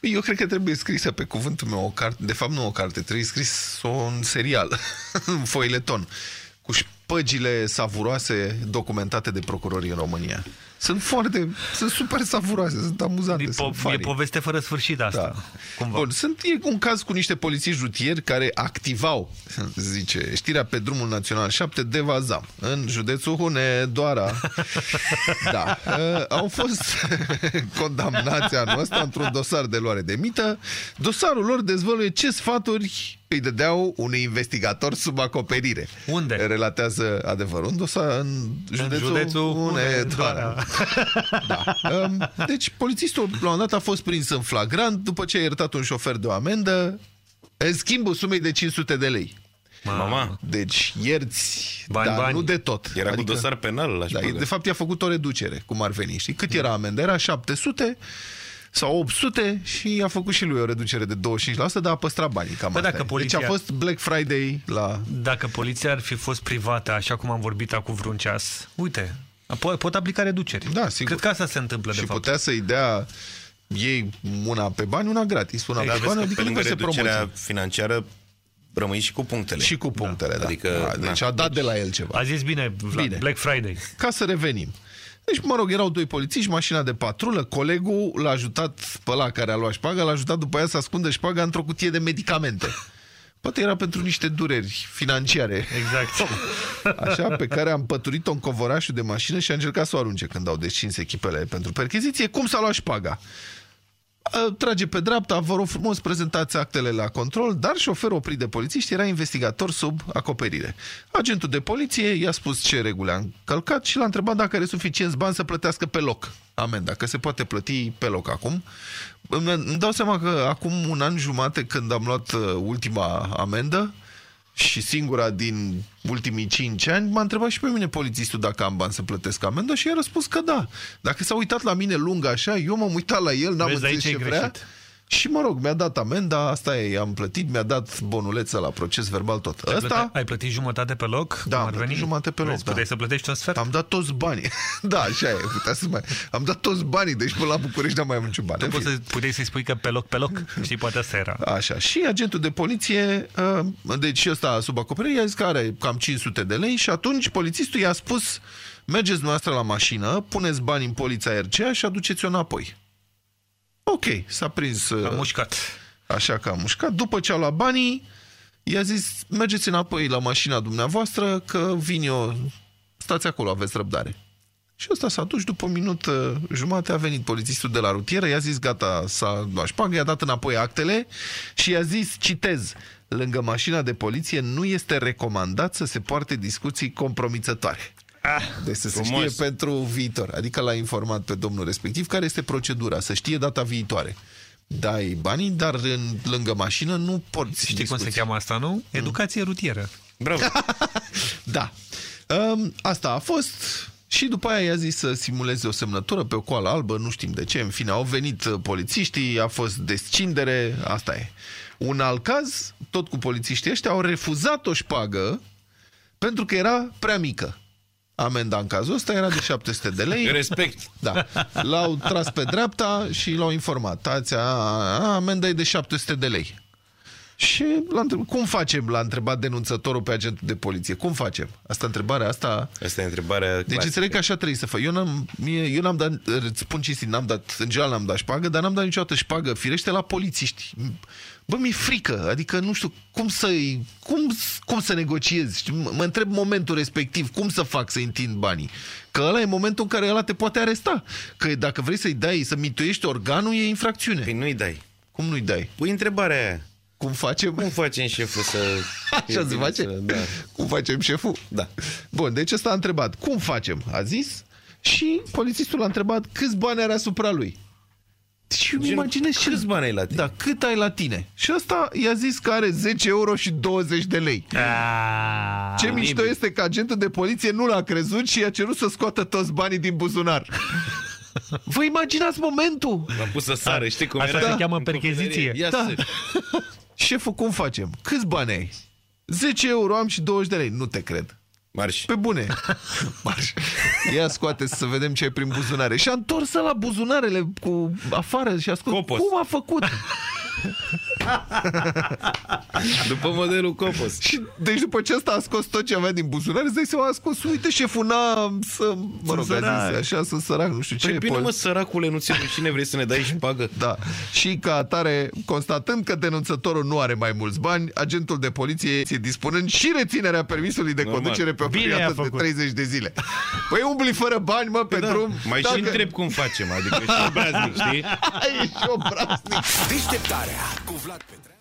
Eu cred că trebuie scrisă pe cuvântul meu o carte, de fapt nu o carte, trebuie scris un serial, un foileton, cu șpăgile savuroase documentate de procurorii în România. Sunt super savuroase, sunt amuzante. E poveste fără sfârșit asta. Da. Cumva. Bun, e un caz cu niște polițiști rutieri care activau, zice, știrea pe drumul național 7 de Vazam, în județul Hunedoara. Da. Au fost condamnați anul ăsta într-un dosar de luare de mită. Dosarul lor dezvăluie ce sfaturi îi dădeau unui investigator sub acoperire. Unde? Relatează adevărul. Un dosar în județul Hunedoara. Da. Deci polițistul la un moment dat a fost prins în flagrant după ce a iertat un șofer de o amendă în schimbul sumei de 500 de lei. Mama. Deci ierți, bani. nu de tot. Era cu dosar penal la șpăgă. De fapt i-a făcut o reducere, cum ar veni. Știi? Cât era amenda? Era 700 sau 800 și a făcut și lui o reducere de 25%, dar a păstrat banii. Cam asta poliția... Deci a fost Black Friday la... Dacă poliția ar fi fost privată, așa cum am vorbit acum vreun ceas, uite, pot aplica reduceri. Da, sigur. Cred că asta se întâmplă, de fapt. Și putea să-i dea ei una pe bani, una gratis. Una pe bani, adică pe lângă reducerea financiară rămâi și cu punctele. Și cu punctele, da. Adică, deci a dat de la el ceva. A zis bine, Black Friday. Ca să revenim. Deci, mă rog, erau doi polițiști, mașina de patrulă, colegul l-a ajutat pe ăla care a luat șpaga, l-a ajutat după aia să ascundă șpaga într-o cutie de medicamente. Poate era pentru niște dureri financiare. Exact. Așa, pe care am păturit-o în covorașul de mașină și a încercat să o arunce când au descins echipele pentru percheziție. Cum s-a luat șpaga? Trage pe dreapta, vă rog frumos, prezentați actele la control, dar șoferul oprit de polițiști era investigator sub acoperire. Agentul de poliție i-a spus ce reguli a încălcat și l-a întrebat dacă are suficienți bani să plătească pe loc amenda, că se poate plăti pe loc acum. Îmi dau seama că acum un an jumate, când am luat ultima amendă și singura din ultimii 5 ani, m-a întrebat și pe mine polițistul dacă am bani să plătesc amendă și i-a răspuns că da. Dacă s-a uitat la mine lung așa, eu m-am uitat la el, n-am înțeles ce vrea. Și mă rog, mi-a dat amenda, asta e, am plătit, mi-a dat bonuleța la proces verbal, tot. Ai plătit jumătate pe loc? Da, am plătit jumătate pe loc. Puteai să plătești un sfert? Am dat toți banii. Da, așa e, am dat toți banii, deci până la București n-am mai am niciun bani. Puteai să-i spui că pe loc, știi, poate asta era. Așa, și agentul de poliție, deci ăsta sub acoperire, i-a zis că are cam 500 de lei și atunci polițistul i-a spus: mergeți noastră la mașină, puneți bani în polița RCA și aduceți-o înapoi. Ok, s-a prins... A mușcat. Așa că a mușcat. După ce a luat banii, i-a zis: mergeți înapoi la mașina dumneavoastră, că vin eu, stați acolo, aveți răbdare. Și ăsta s-a dus, după un minut jumate a venit polițistul de la rutieră, i-a zis gata, s-a luat șpagă, i-a dat înapoi actele și i-a zis, citez: lângă mașina de poliție nu este recomandat să se poarte discuții compromițătoare. Deci să se știe pentru viitor. Adică l-a informat pe domnul respectiv care este procedura, să știe data viitoare. Dai banii, dar lângă mașină nu porți. Știi cum se cheamă asta, nu? Educație rutieră. Bravo. Da. Asta a fost. Și după aia i-a zis să simuleze o semnătură pe o coală albă, nu știm de ce. În fine, au venit polițiștii, a fost descindere, asta e. Un alt caz, tot cu polițiștii ăștia, au refuzat o șpagă pentru că era prea mică. Amenda în cazul ăsta era de 700 de lei. Respect. Da. L-au tras pe dreapta și l-au informat. Amenda e de 700 de lei. Și cum facem? L-a întrebat denunțătorul pe agentul de poliție. Cum facem? Asta e întrebarea. Deci înțeleg că așa trebuie să fac. Eu n-am dat, îți spun cinstit, în general n-am dat șpagă, dar n-am dat niciodată șpagă, firește, la polițiști. Bă, mi-e frică, adică nu știu cum să negociez. Mă întreb momentul respectiv, cum să fac să întind banii. Că ăla e momentul în care ăla te poate aresta. Că dacă vrei să-i dai, să mituiești organul, e infracțiune. Păi nu-i dai. Cum nu-i dai? Pui întrebarea aia. Cum facem? Cum facem șeful să... Așa se face? Da. Cum facem șeful? Da. Bun, deci ăsta a întrebat. Cum facem? A zis. Și polițistul a întrebat câți bani are asupra lui. Și îmi imaginez câți bani ai la tine? Da, cât ai la tine? Și ăsta i-a zis că are 10 euro și 20 de lei. Ce mișto este că agentul de poliție nu l-a crezut și i-a cerut să scoată toți banii din buzunar. Vă imaginați momentul? L-am pus să sară, știi cum era? Asta se cheamă percheziție. Da. Șeful, cum facem? Câți bani ai? 10 euro am și 20 de lei. Nu te cred. Marș. Pe bune. Marș. Ia scoate să vedem ce ai prin buzunare. Și a întors la buzunarele cu afară și a scos. Copos. Cum a făcut? După modelul Copos. Și, deci după ce asta a scos tot ce avea din buzunar, îți dai seama, a scos, uite, șeful n-a să, mă rog, a zis, așa, să sărac, nu știu ce. Păi bine, mă, săracule, nu ți-e rușine, vrei să ne dai și pagă? Da. Și ca atare, constatând că denunțătorul nu are mai mulți bani, agentul de poliție ție dispunând și reținerea permisului de conducere pe o perioadă de 30 de zile. Păi umbli fără bani, mă, pe drum. Mai și întreb cum facem, adică și obraznic, știi? Ai și obraznic. Deșteptarea cu Vlad Petreanu.